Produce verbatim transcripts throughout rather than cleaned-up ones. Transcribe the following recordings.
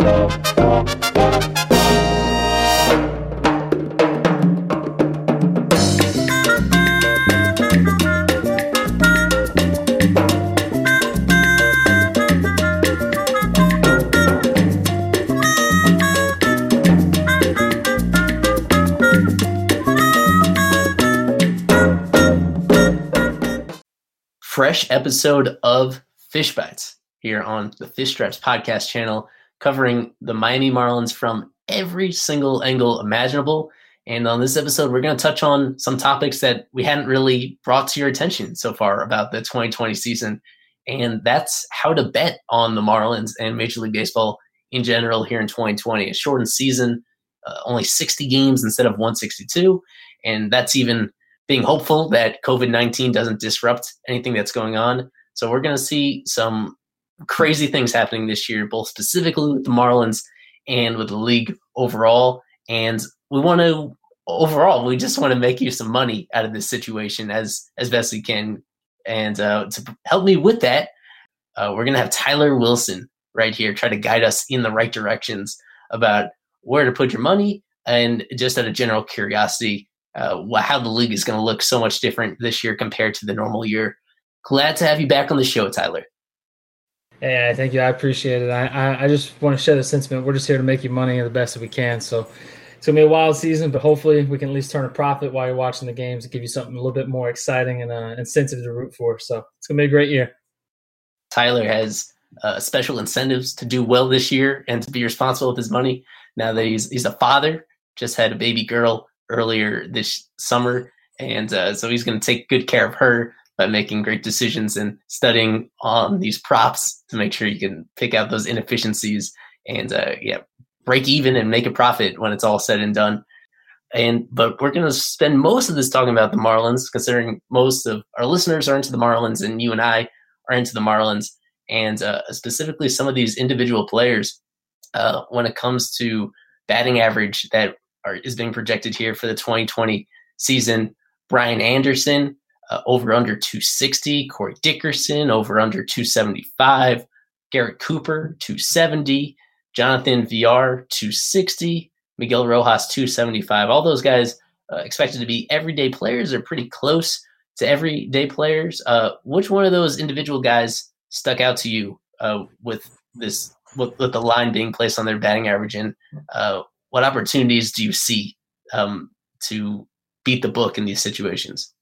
Fresh episode of Fish Bites here on the Fish Stripes podcast channel, covering the Miami Marlins from every single angle imaginable. And on this episode, we're going to touch on some topics that we hadn't really brought to your attention so far about the twenty twenty season. And that's how to bet on the Marlins and Major League Baseball in general here in twenty twenty. A shortened season, uh, only sixty games instead of one sixty-two. And that's even being hopeful that COVID nineteen doesn't disrupt anything that's going on. So we're going to see some crazy things happening this year, both specifically with the Marlins and with the league overall. And we want to, overall, we just want to make you some money out of this situation as, as best we can. And uh, to help me with that, uh, we're going to have Tyler Wilson right here try to guide us in the right directions about where to put your money and just out of general curiosity, Uh, how the league is going to look so much different this year compared to the normal year. Glad to have you back on the show, Tyler. Hey, thank you. I appreciate it. I, I, I just want to share the sentiment. We're just here to make you money the best that we can. So it's going to be a wild season, but hopefully we can at least turn a profit while you're watching the games and give you something a little bit more exciting and uh, incentive to root for. So it's going to be a great year. Tyler has uh, special incentives to do well this year and to be responsible with his money now that he's he's a father, just had a baby girl earlier this summer, and uh, so he's going to take good care of her by making great decisions and studying on these props to make sure you can pick out those inefficiencies and uh, yeah, break even and make a profit when it's all said and done. And but we're going to spend most of this talking about the Marlins, considering most of our listeners are into the Marlins and you and I are into the Marlins, and uh, specifically some of these individual players uh, when it comes to batting average that Are, is being projected here for the twenty twenty season. Brian Anderson, uh, over under two sixty. Corey Dickerson, over under two seventy-five. Garrett Cooper, two seventy. Jonathan V R, two sixty. Miguel Rojas, two seventy-five. All those guys uh, expected to be everyday players are pretty close to everyday players. Uh, which one of those individual guys stuck out to you uh, with this, with, with the line being placed on their batting average? And uh, what opportunities do you see um, to beat the book in these situations?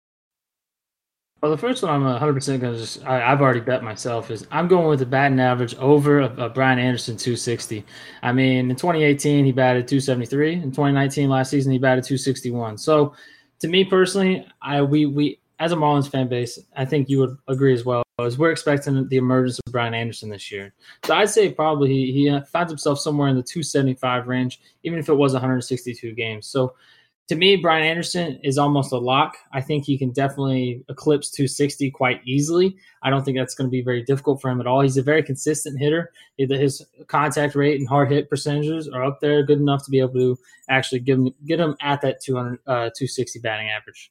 Well, the first one I'm one hundred percent going to just – I've already bet myself is I'm going with the batting average over of, of Brian Anderson, two sixty. I mean, in twenty eighteen, he batted two seventy-three. In twenty nineteen, last season, he batted two sixty-one. So, to me personally, I we we as a Marlins fan base, I think you would agree as well, is we're expecting the emergence of Brian Anderson this year. So I'd say probably he, he finds himself somewhere in the two seventy-five range, even if it was one hundred sixty-two games. So to me, Brian Anderson is almost a lock. I think he can definitely eclipse two sixty quite easily. I don't think that's going to be very difficult for him at all. He's a very consistent hitter. His contact rate and hard hit percentages are up there, good enough to be able to actually give him, get him at that two hundred, uh, two sixty batting average.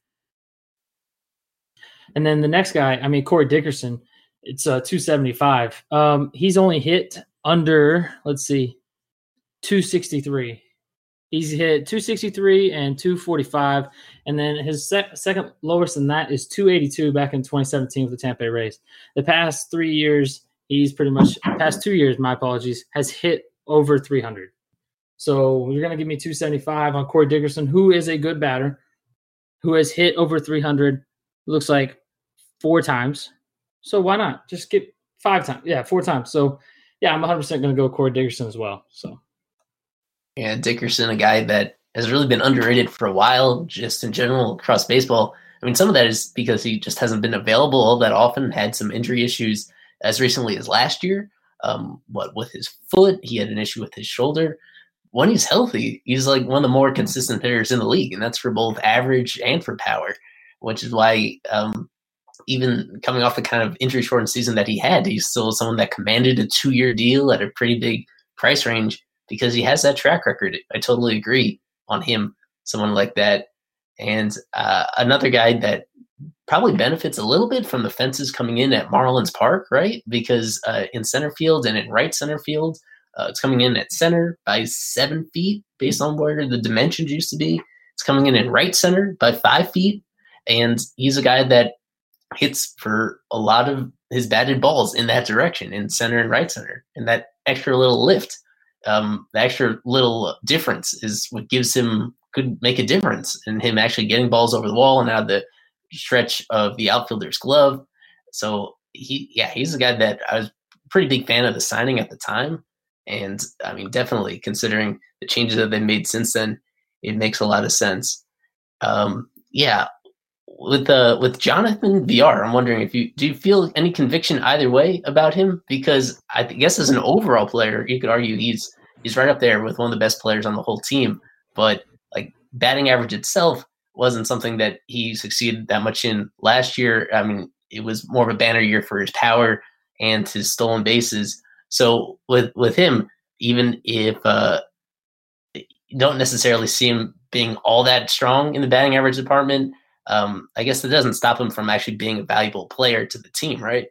And then the next guy, I mean, Corey Dickerson, it's uh, two seventy-five. Um, he's only hit under, let's see, two sixty-three. He's hit two sixty-three and two forty-five. And then his sec- second lowest than that is two eighty-two back in twenty seventeen with the Tampa Bay Rays. The past three years, he's pretty much, past two years, my apologies, has hit over three hundred. So you're going to give me two seventy-five on Corey Dickerson, who is a good batter, who has hit over three hundred, looks like four times. So why not? Just get five times. Yeah, four times. So, yeah, I'm one hundred percent going to go Corey Dickerson as well. So, yeah, Dickerson, a guy that has really been underrated for a while, just in general across baseball. I mean, some of that is because he just hasn't been available all that often, had some injury issues as recently as last year. Um, what with his foot, he had an issue with his shoulder. When he's healthy, he's like one of the more consistent hitters in the league, and that's for both average and for power, which is why um, even coming off the kind of injury-shortened season that he had, he's still someone that commanded a two-year deal at a pretty big price range because he has that track record. I totally agree on him, someone like that. And uh, another guy that probably benefits a little bit from the fences coming in at Marlins Park, right? Because uh, in center field and in right center field, Uh, it's coming in at center by seven feet based on where the dimensions used to be. It's coming in at right center by five feet. And he's a guy that hits for a lot of his batted balls in that direction, in center and right center. And that extra little lift, um, the extra little difference is what gives him, could make a difference in him actually getting balls over the wall and out of the stretch of the outfielder's glove. So he, yeah, he's a guy that I was a pretty big fan of the signing at the time. And I mean, definitely considering the changes that they made since then, it makes a lot of sense. Um, yeah. With uh, with Jonathan Villar, I'm wondering if you do you feel any conviction either way about him? Because I guess as an overall player, you could argue he's he's right up there with one of the best players on the whole team. But like batting average itself wasn't something that he succeeded that much in last year. I mean, it was more of a banner year for his power and his stolen bases. So with with him, even if uh, you don't necessarily see him being all that strong in the batting average department, Um, I guess that doesn't stop him from actually being a valuable player to the team, right?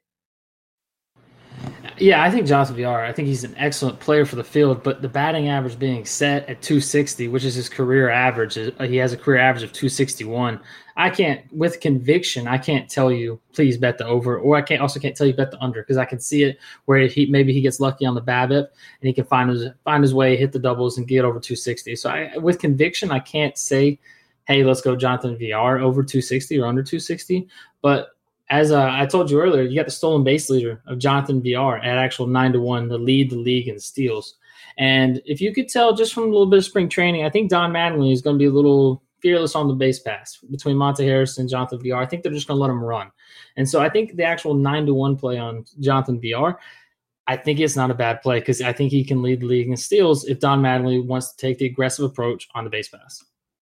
Yeah, I think Jonathan Villar, I think he's an excellent player for the field, but the batting average being set at two sixty, which is his career average, he has a career average of two sixty-one. I can't, with conviction, I can't tell you, please bet the over, or I can't also can't tell you bet the under, because I can see it where he maybe he gets lucky on the BABIP and he can find his find his way, hit the doubles, and get over two sixty. So I, with conviction, I can't say, hey, let's go Jonathan Villar over two sixty or under two sixty. But as uh, I told you earlier, you got the stolen base leader of Jonathan Villar at actual nine to one to lead the league in steals. And if you could tell just from a little bit of spring training, I think Don Mattingly is going to be a little fearless on the base pass between Monte Harris and Jonathan Villar. I think they're just going to let him run. And so I think the actual nine to one play on Jonathan Villar, I think it's not a bad play because I think he can lead the league in steals if Don Mattingly wants to take the aggressive approach on the base pass.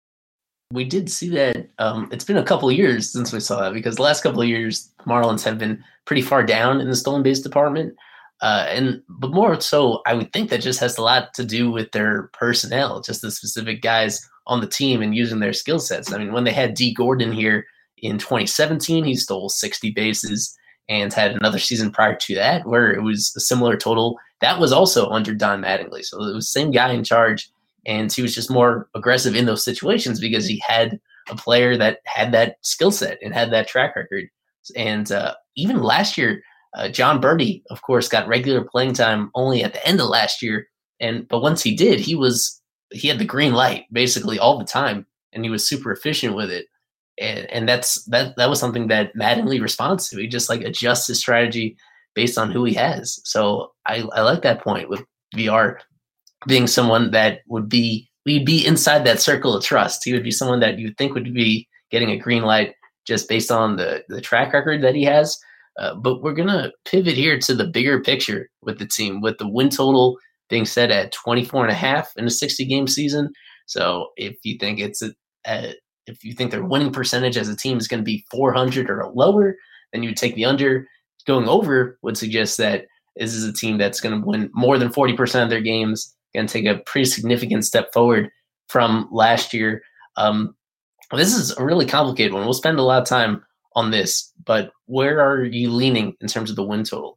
We did see that. Um, it's been a couple of years since we saw that, because the last couple of years, Marlins have been pretty far down in the stolen base department. Uh, and but more so, I would think that just has a lot to do with their personnel, just the specific guys on the team and using their skill sets. I mean, when they had D. Gordon here in twenty seventeen, he stole sixty bases and had another season prior to that where it was a similar total. That was also under Don Mattingly. So it was the same guy in charge. And he was just more aggressive in those situations because he had a player that had that skill set and had that track record. And uh, even last year, uh, John Birdie, of course, got regular playing time only at the end of last year. And but once he did, he was he had the green light basically all the time, and he was super efficient with it. And and that's that that was something that Mattingly responds to. He just like adjusts his strategy based on who he has. So I, I like that point with Villar being someone that would be, we'd be inside that circle of trust. He would be someone that you think would be getting a green light just based on the, the track record that he has. Uh, but we're going to pivot here to the bigger picture with the team, with the win total being set at twenty-four and a half in a sixty game season. So if you think it's a, a if you think their winning percentage as a team is going to be four hundred or lower, then you would take the under. Going over would suggest that this is a team that's going to win more than forty percent of their games, going to take a pretty significant step forward from last year. Um, this is a really complicated one. We'll spend a lot of time on this, but where are you leaning in terms of the win total?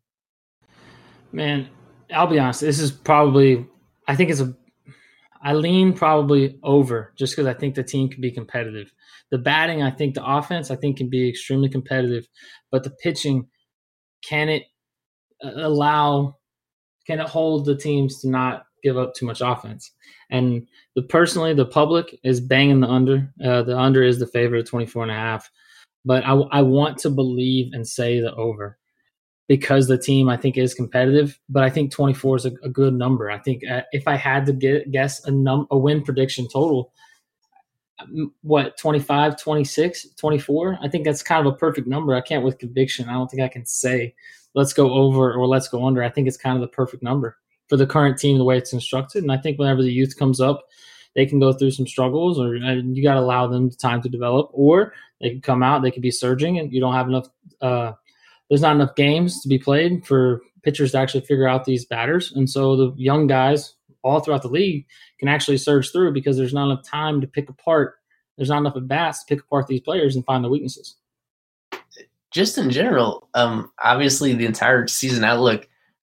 Man, I'll be honest. This is probably, I think it's a, I lean probably over just because I think the team can be competitive. The batting, I think the offense, I think can be extremely competitive, but the pitching, can it allow, can it hold the teams to not give up too much offense? And the personally, the public is banging the under. Uh, the under is the favorite of twenty-four and a half. But I, I want to believe and say the over because the team, I think, is competitive. But I think twenty-four is a, a good number. I think uh, if I had to get, guess a, num- a win prediction total, what, twenty-five, twenty-six, twenty-four? I think that's kind of a perfect number. I can't with conviction. I don't think I can say let's go over or let's go under. I think it's kind of the perfect number for the current team, the way it's constructed. And I think whenever the youth comes up, they can go through some struggles, or you got to allow them time to develop, or they can come out, they could be surging, and you don't have enough uh, – there's not enough games to be played for pitchers to actually figure out these batters. And so the young guys all throughout the league can actually surge through because there's not enough time to pick apart. There's not enough at-bats to pick apart these players and find the weaknesses. Just in general, um, obviously the entire season outlook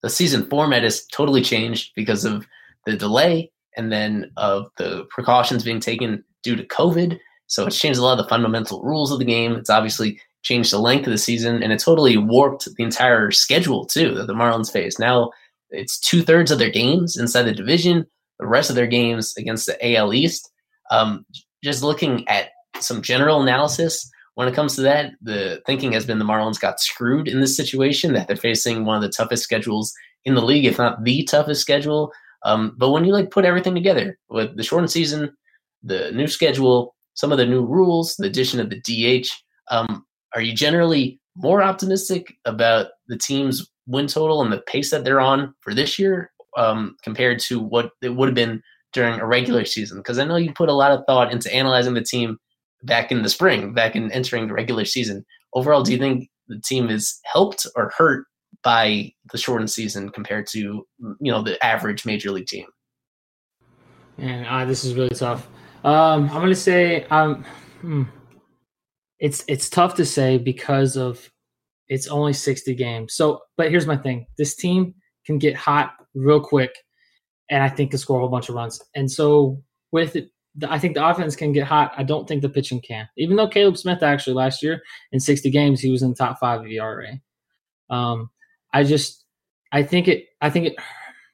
the season format has totally changed because of the delay and then of the precautions being taken due to COVID. So it's changed a lot of the fundamental rules of the game. It's obviously changed the length of the season, and it totally warped the entire schedule too that the Marlins face. Now it's two thirds of their games inside the division, the rest of their games against the A L East. Um, just looking at some general analysis when it comes to that, the thinking has been the Marlins got screwed in this situation, that they're facing one of the toughest schedules in the league, if not the toughest schedule. Um, but when you like put everything together with the shortened season, the new schedule, some of the new rules, the addition of the D H, um, are you generally more optimistic about the team's win total and the pace that they're on for this year um, compared to what it would have been during a regular season? Because I know you put a lot of thought into analyzing the team back in the spring, back in entering the regular season. Overall, do you think the team is helped or hurt by the shortened season compared to, you know, the average major league team? And uh, this is really tough. Um, I'm going to say um, hmm, it's it's tough to say because of it's only sixty games. So, but here's my thing: this team can get hot real quick, and I think can score a whole bunch of runs. And so, with it, the, I think the offense can get hot. I don't think the pitching can. Even though Caleb Smith actually last year in sixty games he was in the top five of E R A. Um, I just, I think it, I think it,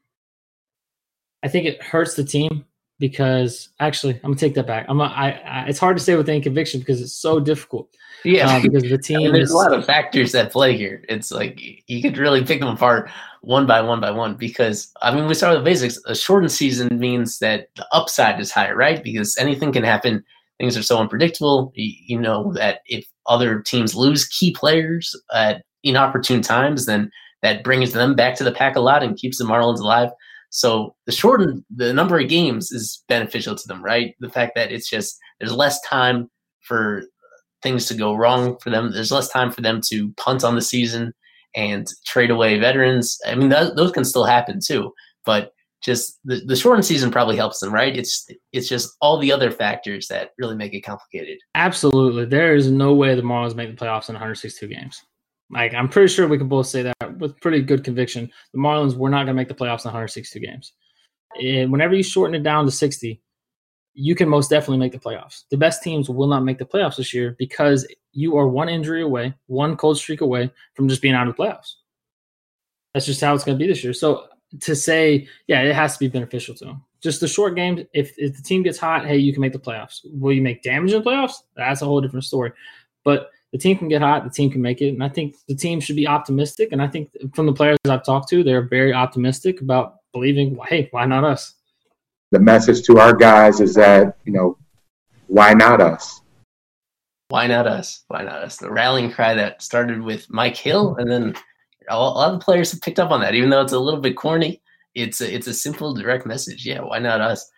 I think it hurts the team because actually, I'm gonna take that back. I'm, a, I, I, it's hard to say with any conviction because it's so difficult. Yeah, um, because the team. I mean, there's is, a lot of factors at play here. It's like you could really pick them apart one by one by one because I mean, we start with the basics. A shortened season means that the upside is higher, right? Because anything can happen. Things are so unpredictable. You, you know that if other teams lose key players at inopportune times, then that brings them back to the pack a lot and keeps the Marlins alive. So the shortened, the number of games is beneficial to them, right? The fact that it's just, there's less time for things to go wrong for them. There's less time for them to punt on the season and trade away veterans. I mean, th- those can still happen too, but just the, the shortened season probably helps them, right? It's, it's just all the other factors that really make it complicated. Absolutely. There is no way the Marlins make the playoffs in one hundred sixty-two games. Like, I'm pretty sure we can both say that with pretty good conviction. The Marlins were not going to make the playoffs in one hundred sixty-two games. And whenever you shorten it down to sixty, you can most definitely make the playoffs. The best teams will not make the playoffs this year because you are one injury away, one cold streak away from just being out of the playoffs. That's just how it's going to be this year. So to say, yeah, it has to be beneficial to them. Just the short games, if, if the team gets hot, hey, you can make the playoffs. Will you make damage in the playoffs? That's a whole different story. But the team can get hot, the team can make it, and I think the team should be optimistic. And I think from the players I've talked to, they're very optimistic about believing, hey, why not us? The message to our guys is that, you know, why not us? Why not us? Why not us? The rallying cry that started with Mike Hill, and then a lot of the players have picked up on that, even though it's a little bit corny. It's a, it's a simple, direct message. Yeah, why not us?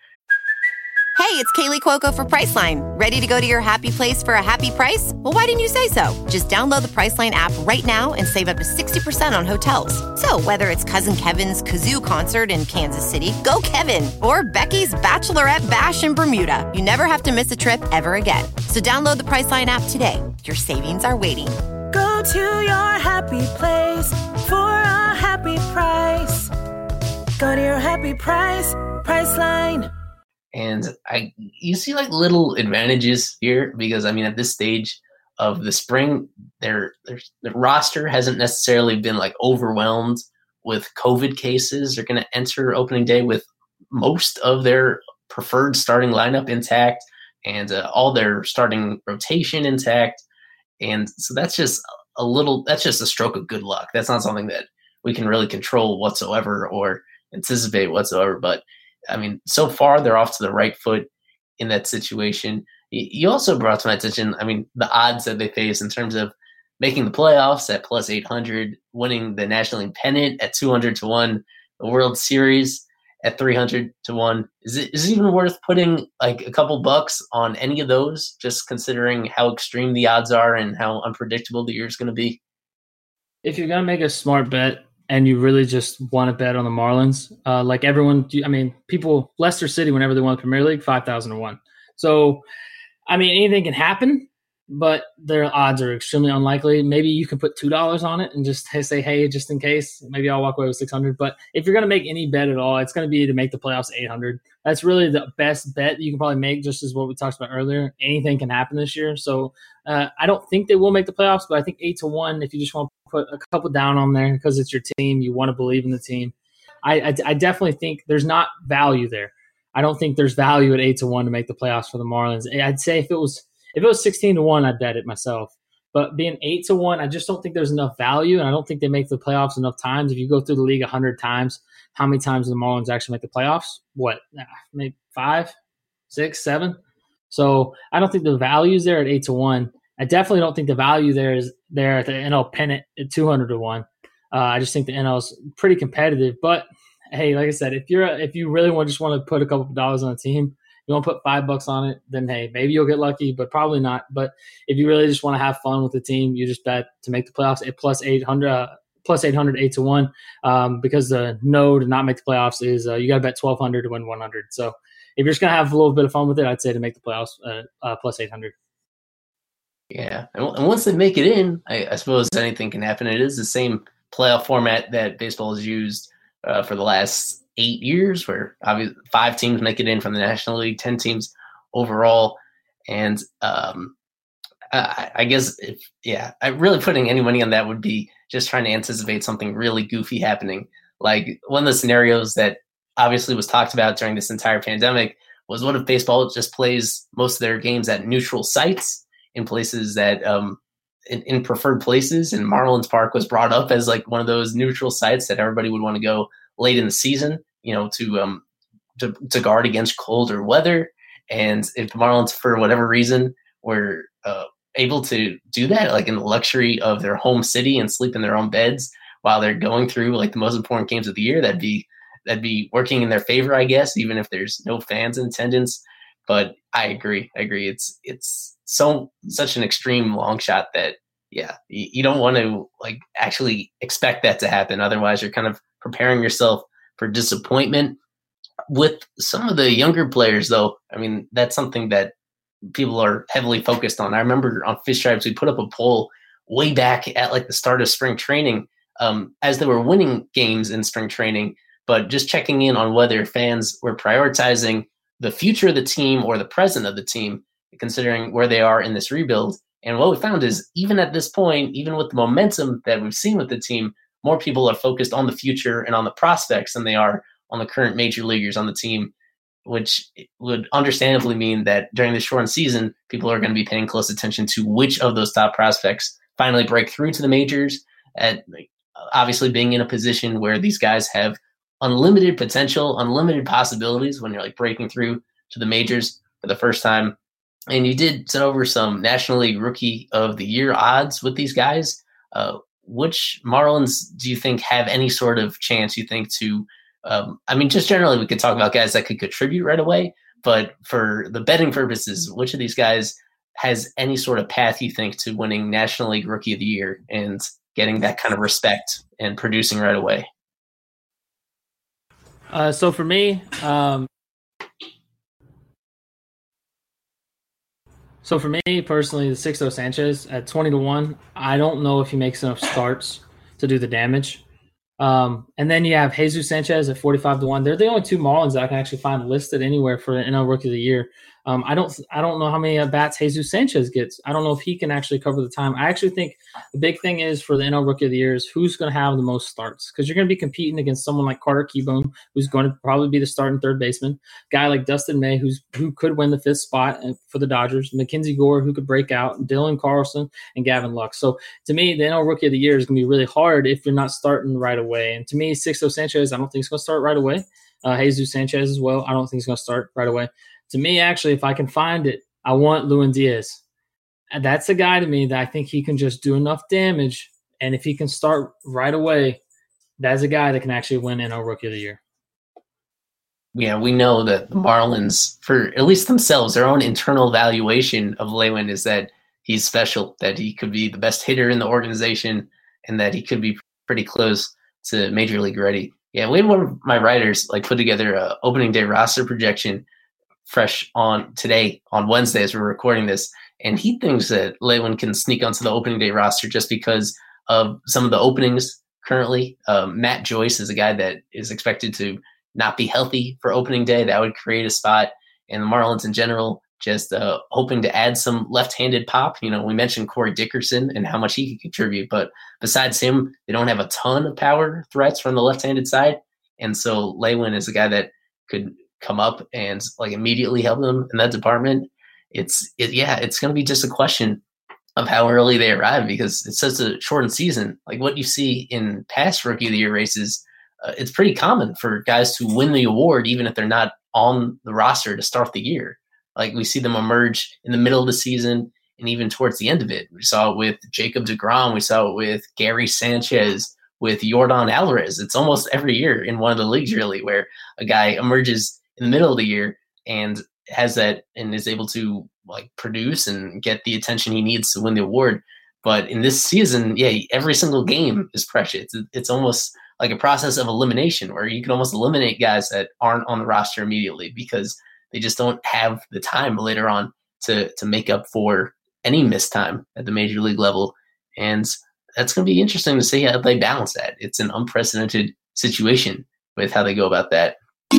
Hey, it's Kaylee Cuoco for Priceline. Ready to go to your happy place for a happy price? Well, why didn't you say so? Just download the Priceline app right now and save up to sixty percent on hotels. So whether it's Cousin Kevin's Kazoo Concert in Kansas City, go Kevin, or Becky's Bachelorette Bash in Bermuda, you never have to miss a trip ever again. So download the Priceline app today. Your savings are waiting. Go to your happy place for a happy price. Go to your happy price, Priceline. And I, you see like little advantages here because I mean at this stage of the spring, their their, their roster hasn't necessarily been like overwhelmed with COVID cases. They're going to enter opening day with most of their preferred starting lineup intact and uh, all their starting rotation intact, and so that's just a little. That's just a stroke of good luck. That's not something that we can really control whatsoever or anticipate whatsoever, but. I mean, so far they're off to the right foot in that situation. You also brought to my attention, I mean, the odds that they face in terms of making the playoffs at plus eight hundred, winning the National League pennant at two hundred to one, the World Series at three hundred to one. Is it, is it even worth putting like a couple bucks on any of those, just considering how extreme the odds are and how unpredictable the year is going to be? If you're going to make a smart bet, and you really just want to bet on the Marlins, uh, like everyone, I mean, people, Leicester City, whenever they won the Premier League, five thousand to one. So, I mean, anything can happen, but their odds are extremely unlikely. Maybe you can put two dollars on it and just say, hey, just in case, maybe I'll walk away with six hundred. But if you're going to make any bet at all, it's going to be to make the playoffs eight hundred. That's really the best bet you can probably make, just as what we talked about earlier. Anything can happen this year. So uh, I don't think they will make the playoffs, but I think eight to one, if you just want to put a couple down on there because it's your team, you want to believe in the team. I, I, I definitely think there's not value there. I don't think there's value at eight to one to make the playoffs for the Marlins. I'd say if it was if it was sixteen to one, I'd bet it myself. But being eight to one, I just don't think there's enough value, and I don't think they make the playoffs enough times. If you go through the league a hundred times, how many times do the Marlins actually make the playoffs? What, maybe five, six, seven? So I don't think the value is there at eight to one. I definitely don't think the value there is there at the N L pennant at two hundred to one. Uh, I just think the N L is pretty competitive. But hey, like I said, if you're if you really want just want to put a couple of dollars on a team, you want to put five bucks on it, then hey, maybe you'll get lucky, but probably not. But if you really just want to have fun with the team, you just bet to make the playoffs at plus eight hundred, uh, plus eight hundred, eight to one, um, because the no to not make the playoffs is uh, you got to bet twelve hundred to win one hundred. So if you're just gonna have a little bit of fun with it, I'd say to make the playoffs uh, uh, plus eight hundred. Yeah, and once they make it in, I, I suppose anything can happen. It is the same playoff format that baseball has used uh, for the last eight years, where obviously five teams make it in from the National League, ten teams overall. And um, I, I guess, if yeah, I really putting any money on that would be just trying to anticipate something really goofy happening. Like one of the scenarios that obviously was talked about during this entire pandemic was, what if baseball just plays most of their games at neutral sites in places that um, in, in preferred places, and Marlins Park was brought up as like one of those neutral sites that everybody would want to go late in the season, you know, to um to, to guard against colder weather. And if the Marlins, for whatever reason, were uh, able to do that, like in the luxury of their home city and sleep in their own beds while they're going through like the most important games of the year, that'd be that'd be working in their favor, I guess, even if there's no fans in attendance. But I agree, I agree. It's it's so such an extreme long shot that yeah, you, you don't want to like actually expect that to happen. Otherwise, you're kind of preparing yourself for disappointment. With some of the younger players, though, I mean, that's something that people are heavily focused on. I remember on Fish Stripes, we put up a poll way back at like the start of spring training um, as they were winning games in spring training, but just checking in on whether fans were prioritizing the future of the team or the present of the team, considering where they are in this rebuild. And what we found is, even at this point, even with the momentum that we've seen with the team, more people are focused on the future and on the prospects than they are on the current major leaguers on the team, which would understandably mean that during the shortened season, people are going to be paying close attention to which of those top prospects finally break through to the majors, and obviously being in a position where these guys have unlimited potential, unlimited possibilities when you're like breaking through to the majors for the first time. And you did send over some National League Rookie of the Year odds with these guys. Uh, which Marlins do you think have any sort of chance, you think, to um, I mean, just generally we could talk about guys that could contribute right away, but for the betting purposes, which of these guys has any sort of path, you think, to winning National League Rookie of the Year and getting that kind of respect and producing right away? Uh, so for me, um, so for me personally, the Sixto Sanchez at twenty to one, I don't know if he makes enough starts to do the damage. Um, and then you have Jesus Sanchez at forty-five to one. They're the only two Marlins that I can actually find listed anywhere for the N L Rookie of the Year. Um, I don't, I don't know how many at bats Jesus Sanchez gets. I don't know if he can actually cover the time. I actually think the big thing is for the N L Rookie of the Year is who's going to have the most starts, because you're going to be competing against someone like Carter Kieboom, who's going to probably be the starting third baseman, guy like Dustin May, who's who could win the fifth spot for the Dodgers, Mackenzie Gore, who could break out, Dylan Carlson, and Gavin Lux. So to me, the N L Rookie of the Year is going to be really hard if you're not starting right away. And to me, Sixto Sanchez, I don't think he's going to start right away. Uh, Jesus Sanchez as well, I don't think he's going to start right away. To me, actually, if I can find it, I want Lewin Diaz. And that's a guy to me that I think he can just do enough damage. And if he can start right away, that's a guy that can actually win N L Rookie of the Year. Yeah, we know that the Marlins, for at least themselves, their own internal evaluation of Lewin is that he's special, that he could be the best hitter in the organization, and that he could be pretty close to Major League ready. Yeah, we had one of my writers like put together a opening day roster projection fresh on today on Wednesday as we're recording this, and he thinks that Lewin can sneak onto the opening day roster just because of some of the openings currently. Um, Matt Joyce is a guy that is expected to not be healthy for opening day. That would create a spot. And the Marlins in general, just uh, hoping to add some left-handed pop. You know, we mentioned Corey Dickerson and how much he could contribute, but besides him, they don't have a ton of power threats from the left-handed side. And so Lewin is a guy that could come up and like immediately help them in that department. It's it, yeah, it's going to be just a question of how early they arrive because it's such a shortened season. Like what you see in past Rookie of the Year races, uh, it's pretty common for guys to win the award even if they're not on the roster to start the year. Like we see them emerge in the middle of the season and even towards the end of it. We saw it with Jacob deGrom. We saw it with Gary Sanchez, with Yordan Alvarez. It's almost every year in one of the leagues really where a guy emerges in the middle of the year and has that and is able to like produce and get the attention he needs to win the award. But in this season, yeah, every single game is precious. It's, it's almost like a process of elimination where you can almost eliminate guys that aren't on the roster immediately because they just don't have the time later on to to make up for any missed time at the major league level. And that's going to be interesting to see how they balance that. It's an unprecedented situation with how they go about that.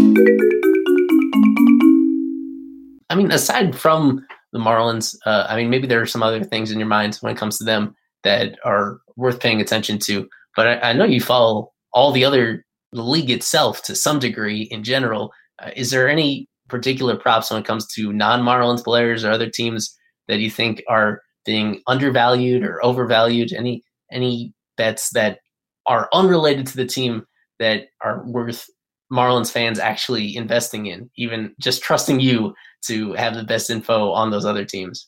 I mean, aside from the Marlins, uh, I mean, maybe there are some other things in your mind when it comes to them that are worth paying attention to. But I, I know you follow all the other the league itself to some degree in general. Uh, is there any particular props when it comes to non-Marlins players or other teams that you think are being undervalued or overvalued? Any any bets that are unrelated to the team that are worth Marlins fans actually investing in, even just trusting you to have the best info on those other teams?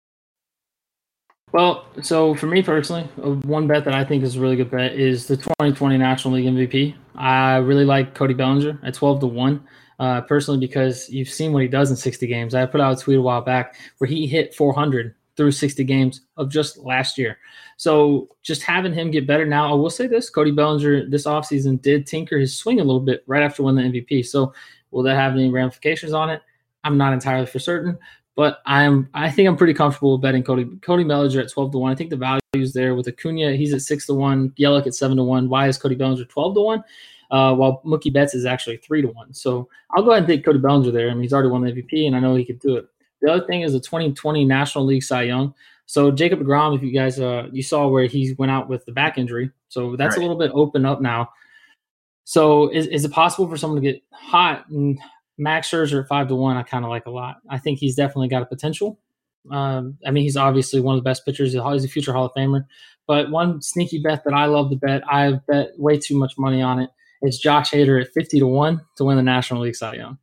Well, so for me personally, one bet that I think is a really good bet is the twenty twenty National League M V P. I really like Cody Bellinger at twelve to one, uh, personally, because you've seen what he does in sixty games. I put out a tweet a while back where he hit four hundred through sixty games of just last year. So just having him get better now, I will say this, Cody Bellinger this offseason did tinker his swing a little bit right after winning the M V P. So will that have any ramifications on it? I'm not entirely for certain. But I'm, I think I'm pretty comfortable betting Cody Cody Bellinger at twelve to one. I think the value is there with Acuna. He's at six to one. Yelich at seven to one. Why is Cody Bellinger twelve to one? Uh, while Mookie Betts is actually three to one. So I'll go ahead and take Cody Bellinger there. I mean, he's already won the M V P, and I know he could do it. The other thing is the twenty twenty National League Cy Young. So Jacob deGrom, if you guys uh, you saw where he went out with the back injury, so that's right. A little bit open up now. So is is it possible for someone to get hot? And Max Scherzer at five to one, I kind of like a lot. I think he's definitely got a potential. Um, I mean, he's obviously one of the best pitchers. He's a future Hall of Famer. But one sneaky bet that I love to bet, I've bet way too much money on it. It's Josh Hader at fifty to one to win the National League Cy Young.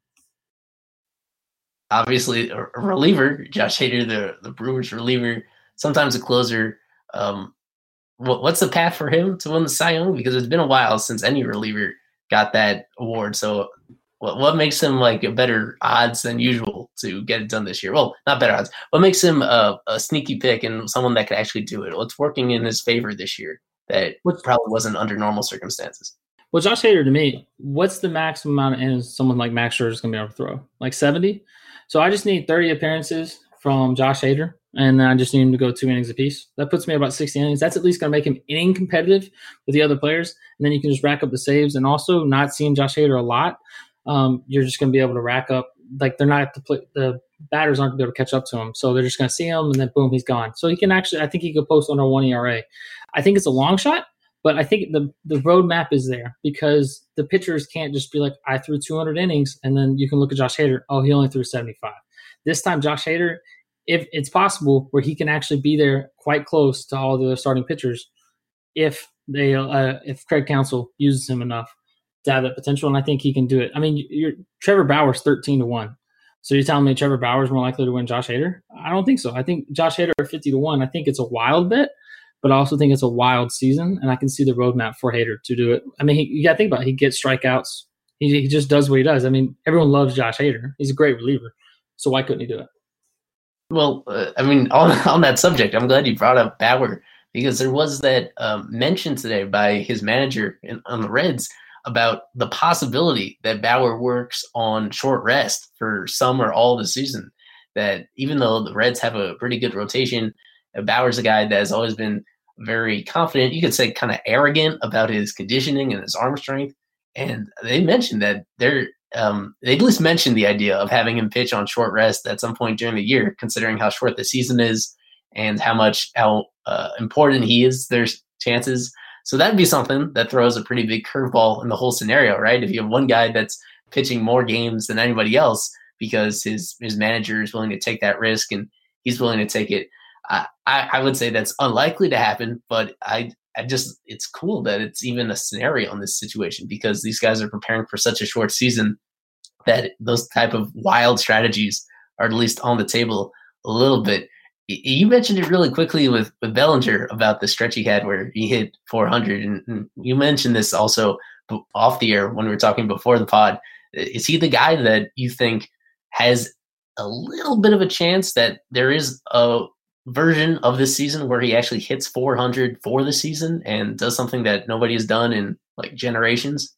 Obviously, a reliever, Josh Hader, the, the Brewers reliever, sometimes a closer. Um, what, what's the path for him to win the Cy Young? Because it's been a while since any reliever got that award. So What what makes him like a better odds than usual to get it done this year? Well, not better odds. What makes him a, a sneaky pick and someone that could actually do it? What's working in his favor this year that What's, probably wasn't under normal circumstances? Well, Josh Hader, to me, what's the maximum amount of innings someone like Max Scherzer is going to be able to throw? Like seventy? So I just need thirty appearances from Josh Hader, and then I just need him to go two innings apiece. That puts me at about sixty innings. That's at least going to make him inning competitive with the other players, and then you can just rack up the saves. And also, not seeing Josh Hader a lot, Um, you're just going to be able to rack up, like they're not to play, the batters aren't going to be able to catch up to him. So they're just going to see him and then boom, he's gone. So he can actually, I think he could post under one E R A. I think it's a long shot, but I think the, the roadmap is there because the pitchers can't just be like, I threw two hundred innings and then you can look at Josh Hader. Oh, he only threw seventy-five. This time, Josh Hader, if it's possible where he can actually be there quite close to all the other starting pitchers, if they, uh, if Craig Counsell uses him enough to have that potential, and I think he can do it. I mean, you're, Trevor Bauer's thirteen to one. So you're telling me Trevor Bauer's more likely to win Josh Hader? I don't think so. I think Josh Hader at fifty to one, I think it's a wild bet, but I also think it's a wild season, and I can see the roadmap for Hader to do it. I mean, he, you got to think about it. He gets strikeouts. He, he just does what he does. I mean, everyone loves Josh Hader. He's a great reliever. So why couldn't he do it? Well, uh, I mean, on, on that subject, I'm glad you brought up Bauer because there was that um, mention today by his manager in, on the Reds about the possibility that Bauer works on short rest for some or all of the season. that even though the Reds have a pretty good rotation, Bauer's a guy that has always been very confident, you could say kind of arrogant about his conditioning and his arm strength. And they mentioned that they're um, they at least mentioned the idea of having him pitch on short rest at some point during the year, considering how short the season is and how much how uh, important he is. There's chances. So that'd be something that throws a pretty big curveball in the whole scenario, right? If you have one guy that's pitching more games than anybody else because his his manager is willing to take that risk and he's willing to take it. I, I would say that's unlikely to happen, but I, I just, it's cool that it's even a scenario in this situation because these guys are preparing for such a short season that those type of wild strategies are at least on the table a little bit. You mentioned it really quickly with, with Bellinger about the stretch he had where he hit four hundred. And, and you mentioned this also off the air when we were talking before the pod. Is he the guy that you think has a little bit of a chance that there is a version of this season where he actually hits four hundred for the season and does something that nobody has done in like generations?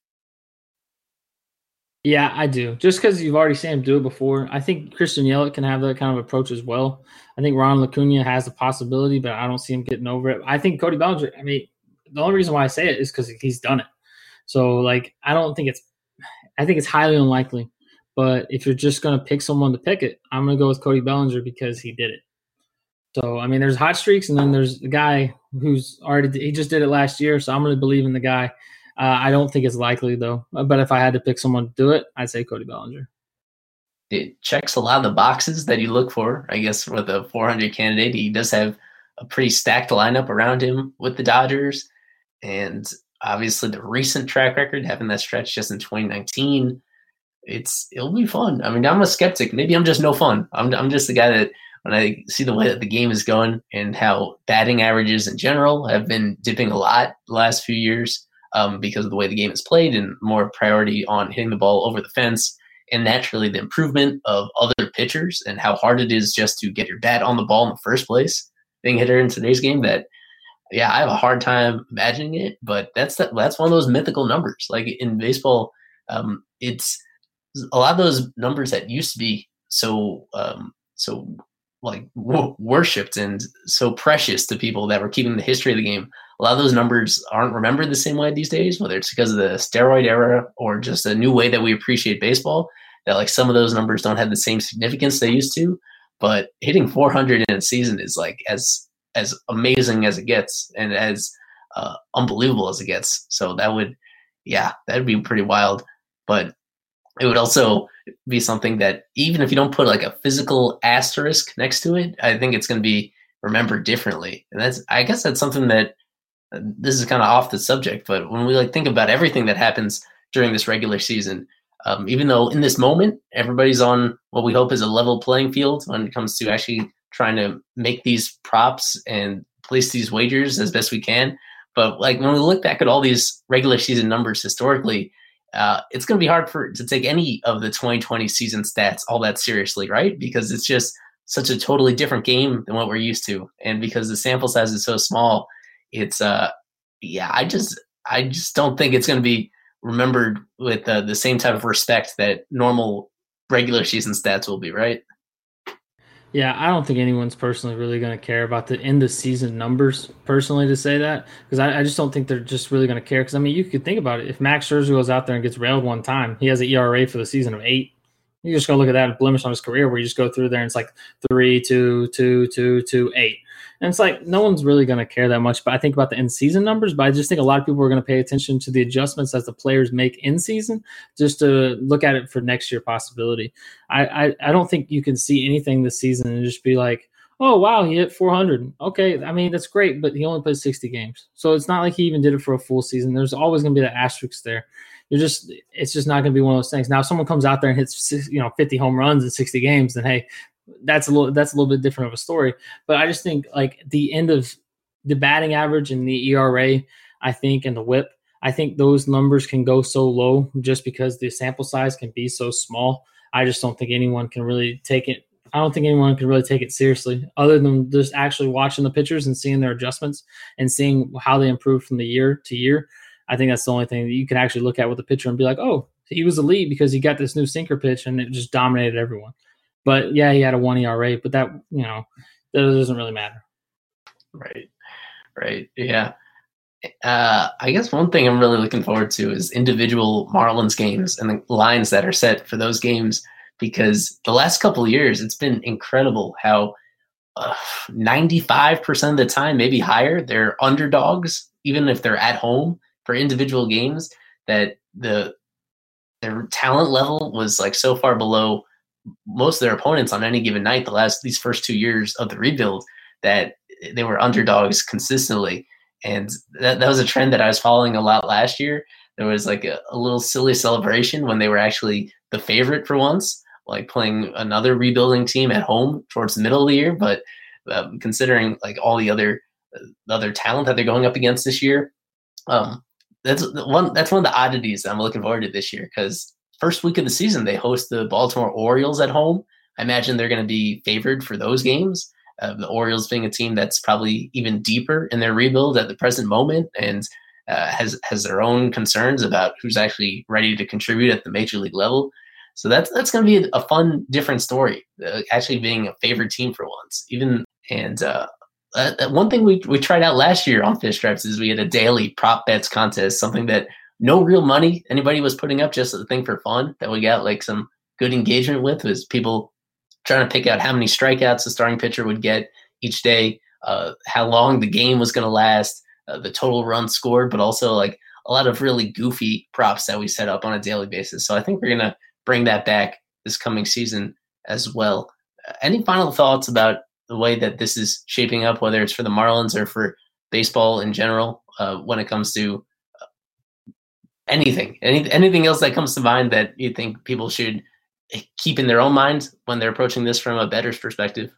Yeah, I do. Just because you've already seen him do it before. I think Christian Yelich can have that kind of approach as well. I think Ron Acuna has a possibility, but I don't see him getting over it. I think Cody Bellinger, I mean, the only reason why I say it is because he's done it. So, like, I don't think it's – I think it's highly unlikely. But if you're just going to pick someone to pick it, I'm going to go with Cody Bellinger because he did it. So, I mean, there's hot streaks, and then there's the guy who's already – he just did it last year, so I'm going to believe in the guy. Uh, I don't think it's likely, though. But if I had to pick someone to do it, I'd say Cody Bellinger. It checks a lot of the boxes that you look for, I guess, with a four hundred candidate. He does have a pretty stacked lineup around him with the Dodgers. And obviously the recent track record, having that stretch just in twenty nineteen, it's it'll be fun. I mean, I'm a skeptic. Maybe I'm just no fun. I'm I'm just the guy that when I see the way that the game is going and how batting averages in general have been dipping a lot the last few years, Um, because of the way the game is played and more priority on hitting the ball over the fence, and naturally the improvement of other pitchers and how hard it is just to get your bat on the ball in the first place, being a hitter in today's game. That, yeah, I have a hard time imagining it, but that's the, that's one of those mythical numbers. Like in baseball, um, it's a lot of those numbers that used to be so um, so like w- worshipped and so precious to people that were keeping the history of the game. A lot of those numbers aren't remembered the same way these days, whether it's because of the steroid era or just a new way that we appreciate baseball, that like some of those numbers don't have the same significance they used to. But hitting four hundred in a season is like as as amazing as it gets and as uh, unbelievable as it gets. So that would, yeah, that'd be pretty wild. But it would also be something that even if you don't put like a physical asterisk next to it, I think it's going to be remembered differently. And that's, I guess that's something that, this is kind of off the subject, but when we like think about everything that happens during this regular season, um, even though in this moment everybody's on what we hope is a level playing field when it comes to actually trying to make these props and place these wagers as best we can. But like when we look back at all these regular season numbers historically, uh, it's going to be hard for to take any of the twenty twenty season stats all that seriously, right? Because it's just such a totally different game than what we're used to, and because the sample size is so small. It's uh yeah I just I just don't think it's going to be remembered with uh, the same type of respect that normal regular season stats will be, right? Yeah, I don't think anyone's personally really going to care about the end of season numbers personally to say that, because I, I just don't think they're just really going to care. Because I mean, you could think about it. If Max Scherzer goes out there and gets railed one time, he has an E R A for the season of eight. You just go look at that blemish on his career where you just go through there and it's like three, two, two, two, two, eight. And it's like no one's really going to care that much. But I think about the in-season numbers, but I just think a lot of people are going to pay attention to the adjustments as the players make in-season just to look at it for next year possibility. I, I, I don't think you can see anything this season and just be like, oh, wow, he hit four hundred. Okay, I mean, that's great, but he only played sixty games. So it's not like he even did it for a full season. There's always going to be that asterisk there. You're just, it's just not going to be one of those things. Now, if someone comes out there and hits, you know, fifty home runs in sixty games, then hey, that's a little, that's a little bit different of a story. But I just think like the end of the batting average and the E R A, I think, and the whip, I think those numbers can go so low just because the sample size can be so small. I just don't think anyone can really take it. I don't think anyone can really take it seriously other than just actually watching the pitchers and seeing their adjustments and seeing how they improve from the year to year. I think that's the only thing that you can actually look at with the pitcher and be like, oh, he was elite because he got this new sinker pitch and it just dominated everyone. But yeah, he had a one E R A, but that, you know, that doesn't really matter. Right. Right. Yeah. Uh, I guess one thing I'm really looking forward to is individual Marlins games and the lines that are set for those games, because the last couple of years, it's been incredible how uh, ninety-five percent of the time, maybe higher, they're underdogs, even if they're at home for individual games, that the their talent level was like so far below most of their opponents on any given night the last these first two years of the rebuild that they were underdogs consistently. And that, that was a trend that I was following a lot last year. There was like a, a little silly celebration when they were actually the favorite for once, like playing another rebuilding team at home towards the middle of the year. But um, considering like all the other uh, the other talent that they're going up against this year, um, that's one that's one of the oddities that I'm looking forward to this year, because first week of the season they host the Baltimore Orioles at home. I imagine they're going to be favored for those games. Uh, the Orioles being a team that's probably even deeper in their rebuild at the present moment and uh, has has their own concerns about who's actually ready to contribute at the major league level. So that's that's going to be a fun, different story, uh, actually being a favored team for once. Even and uh, uh, one thing we we tried out last year on Fish Stripes is we had a daily prop bets contest, something that no real money anybody was putting up, just a thing for fun that we got like some good engagement with, was people trying to pick out how many strikeouts the starting pitcher would get each day, uh, how long the game was going to last, uh, the total runs scored, but also like a lot of really goofy props that we set up on a daily basis. So I think we're going to bring that back this coming season as well. Uh, any final thoughts about the way that this is shaping up, whether it's for the Marlins or for baseball in general, uh, when it comes to uh, anything, any, anything else that comes to mind that you think people should keep in their own mind when they're approaching this from a bettor's perspective?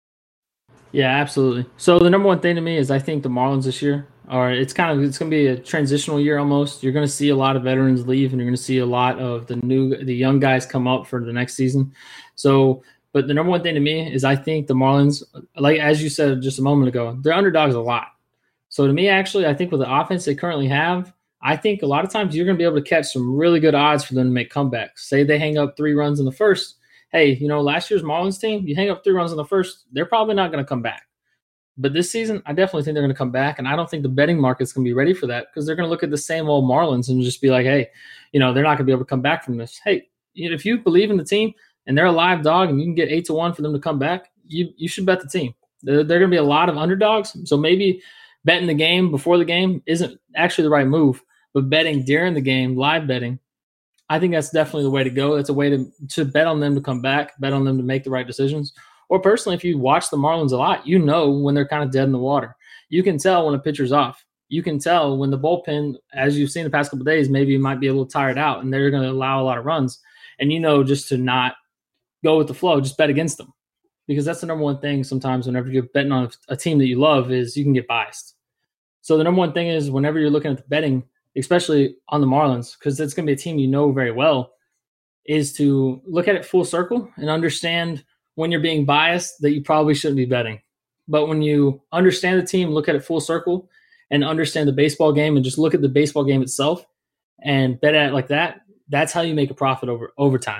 Yeah, absolutely. So the number one thing to me is I think the Marlins this year are, it's kind of, it's going to be a transitional year almost. You're going to see a lot of veterans leave, and you're going to see a lot of the new, the young guys come up for the next season. So, but the number one thing to me is I think the Marlins, like as you said just a moment ago, they're underdogs a lot. So to me, actually, I think with the offense they currently have, I think a lot of times you're going to be able to catch some really good odds for them to make comebacks. Say they hang up three runs in the first. Hey, you know, last year's Marlins team, you hang up three runs in the first, they're probably not going to come back. But this season, I definitely think they're going to come back, and I don't think the betting market's going to be ready for that, because they're going to look at the same old Marlins and just be like, hey, you know, they're not going to be able to come back from this. Hey, if you believe in the team and they're a live dog and you can get eight to one for them to come back, you you should bet the team. There, there are going to be a lot of underdogs, so maybe betting the game before the game isn't actually the right move. But betting during the game, live betting, I think that's definitely the way to go. It's a way to, to bet on them to come back, bet on them to make the right decisions. Or personally, if you watch the Marlins a lot, you know when they're kind of dead in the water. You can tell when a pitcher's off. You can tell when the bullpen, as you've seen the past couple of days, maybe might be a little tired out and they're going to allow a lot of runs. And you know just to not go with the flow, just bet against them. Because that's the number one thing sometimes whenever you're betting on a team that you love is you can get biased. So the number one thing is whenever you're looking at the betting, especially on the Marlins, because it's going to be a team you know very well, is to look at it full circle and understand when you're being biased that you probably shouldn't be betting. But when you understand the team, look at it full circle and understand the baseball game and just look at the baseball game itself and bet at it like that, that's how you make a profit over over time.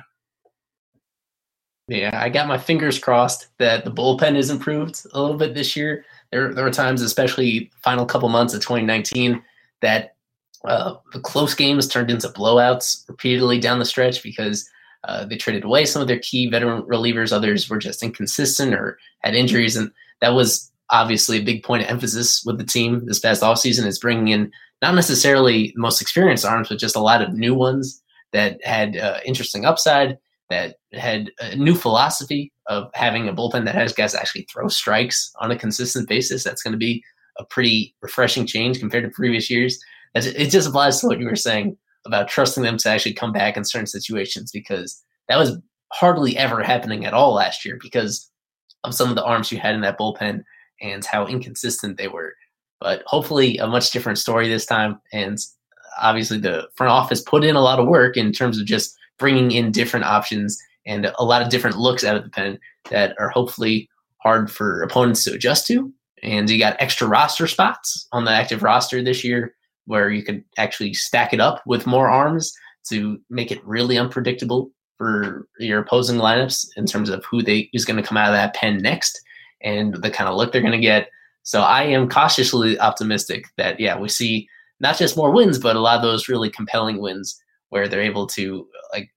Yeah, I got my fingers crossed that the bullpen is improved a little bit this year. There, there were times, especially final couple months of twenty nineteen, that Uh, the close games turned into blowouts repeatedly down the stretch because uh, they traded away some of their key veteran relievers. Others were just inconsistent or had injuries. And that was obviously a big point of emphasis with the team this past offseason, is bringing in not necessarily the most experienced arms, but just a lot of new ones that had uh, interesting upside, that had a new philosophy of having a bullpen that has guys actually throw strikes on a consistent basis. That's going to be a pretty refreshing change compared to previous years. It just applies to what you were saying about trusting them to actually come back in certain situations, because that was hardly ever happening at all last year because of some of the arms you had in that bullpen and how inconsistent they were. But hopefully a much different story this time. And obviously the front office put in a lot of work in terms of just bringing in different options and a lot of different looks out of the pen that are hopefully hard for opponents to adjust to. And you got extra roster spots on the active roster this year, where you could actually stack it up with more arms to make it really unpredictable for your opposing lineups in terms of who they who's going to come out of that pen next and the kind of look they're going to get. So I am cautiously optimistic that, yeah, we see not just more wins, but a lot of those really compelling wins where they're able to like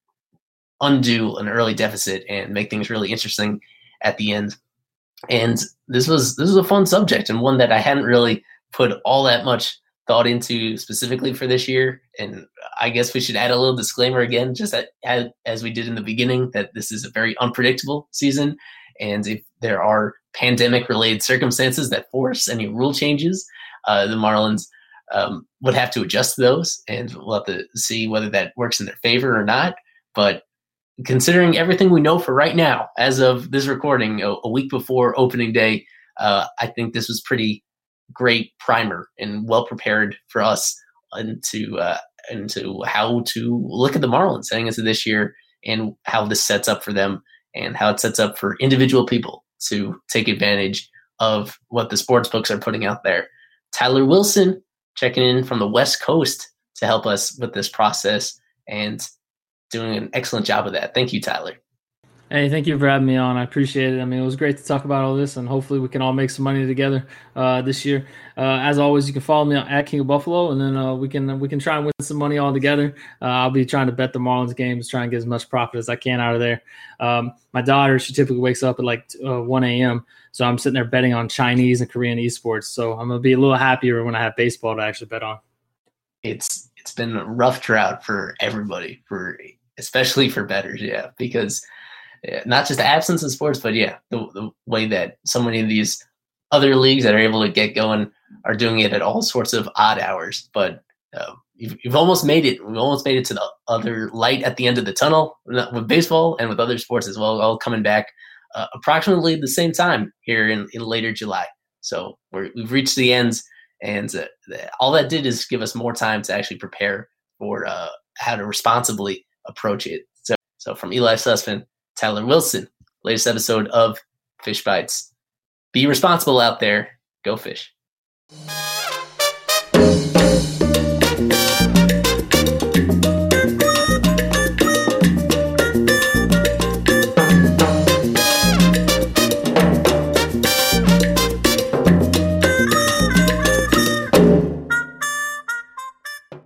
undo an early deficit and make things really interesting at the end. And this was this was a fun subject and one that I hadn't really put all that much thought into specifically for this year. And I guess we should add a little disclaimer again, just that, as, as we did in the beginning, that this is a very unpredictable season. And if there are pandemic-related circumstances that force any rule changes, uh, the Marlins um, would have to adjust to those, and we'll have to see whether that works in their favor or not. But considering everything we know for right now, as of this recording, a, a week before opening day, uh, I think this was pretty great primer and well prepared for us into uh, into how to look at the Marlins heading into this year and how this sets up for them and how it sets up for individual people to take advantage of what the sports books are putting out there. Tyler Wilson checking in from the West Coast to help us with this process and doing an excellent job of that. Thank you, Tyler. Hey, thank you for having me on. I appreciate it. I mean, it was great to talk about all this, and hopefully we can all make some money together uh, this year. Uh, as always, you can follow me at King of Buffalo, and then uh, we can we can try and win some money all together. Uh, I'll be trying to bet the Marlins games, try and get as much profit as I can out of there. Um, my daughter, she typically wakes up at like uh, one a.m., so I'm sitting there betting on Chinese and Korean esports. So I'm going to be a little happier when I have baseball to actually bet on. It's It's been a rough drought for everybody, for especially for bettors, yeah, because – yeah, not just the absence of sports, but yeah, the, the way that so many of these other leagues that are able to get going are doing it at all sorts of odd hours. But uh, you've, you've almost made it. We've almost made it to the other light at the end of the tunnel with baseball and with other sports as well, all coming back uh, approximately the same time here in, in later July. So we're, we've reached the ends, and uh, all that did is give us more time to actually prepare for uh, how to responsibly approach it. So, so from Eli Sussman, Tyler Wilson, latest episode of Fish Bites. Be responsible out there. Go fish.